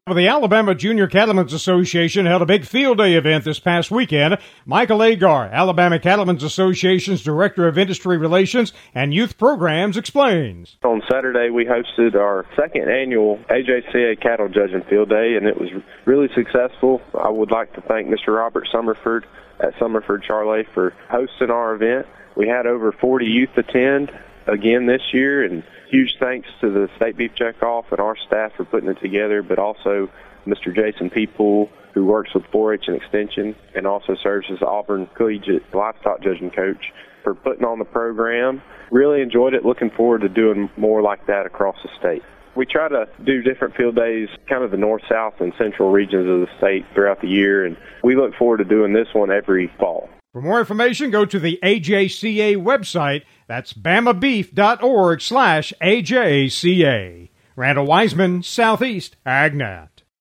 The Alabama Junior Cattlemen's Association held a big field day event this past weekend. Michael Agar, Alabama Cattlemen's Association's Director of Industry Relations and Youth Programs, explains. On Saturday, we hosted our second annual AJCA Cattle Judging Field Day, and it was really successful. I would like to thank Mr. Robert Summerford at Summerford Charlet for hosting our event. We had over 40 youth attend again this year, and huge thanks to the State Beef Checkoff and our staff for putting it together, but also Mr. Jason Peepool, who works with 4-H and Extension and also serves as the Auburn Collegiate Livestock Judging Coach, for putting on the program. Really enjoyed it, looking forward to doing more like that across the state. We try to do different field days, kind of the north, south, and central regions of the state throughout the year, and we look forward to doing this one every fall. For more information, go to the AJCA website. That's bamabeef.org/AJCA. Randall Wiseman, Southeast AgNet.